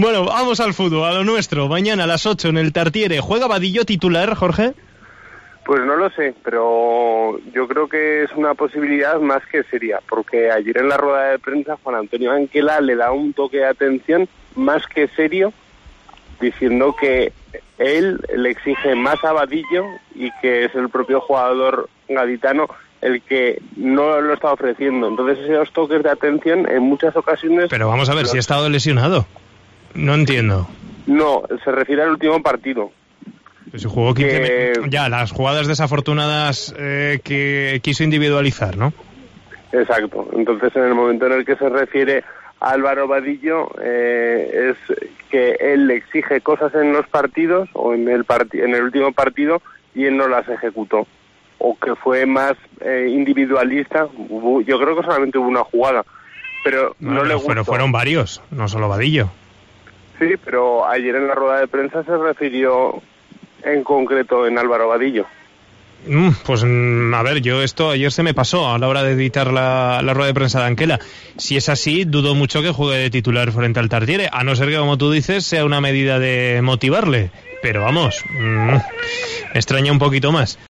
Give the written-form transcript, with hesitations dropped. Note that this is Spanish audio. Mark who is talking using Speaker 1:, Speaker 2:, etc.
Speaker 1: Bueno, vamos al fútbol, a lo nuestro. Mañana a las 8 en el Tartiere. ¿Juega Vadillo titular, Jorge?
Speaker 2: Pues no lo sé, pero yo creo que es una posibilidad más que seria, porque ayer en la rueda de prensa Juan Antonio Anquela le da un toque de atención más que serio, diciendo que él le exige más a Vadillo y que es el propio jugador gaditano el que no lo está ofreciendo. Entonces esos toques de atención en muchas ocasiones...
Speaker 1: Pero vamos a ver, si ha estado lesionado. No entiendo.
Speaker 2: No, se refiere al último partido.
Speaker 1: Pues jugó 15 ya, las jugadas desafortunadas que quiso individualizar, ¿no?
Speaker 2: Exacto. Entonces, en el momento en el que se refiere a Álvaro Vadillo, es que él le exige cosas en los partidos o en el último partido y él no las ejecutó. O que fue más individualista. Yo creo que solamente hubo una jugada, pero no le gustó.
Speaker 1: Pero fueron varios, no solo Vadillo.
Speaker 2: Sí, pero ayer en la rueda de prensa se refirió en concreto en Álvaro Vadillo.
Speaker 1: Pues a ver, yo esto ayer se me pasó a la hora de editar la rueda de prensa de Anquela. Si es así, dudo mucho que juegue de titular frente al Tartiere, a no ser que, como tú dices, sea una medida de motivarle. Pero vamos, me extraña un poquito más.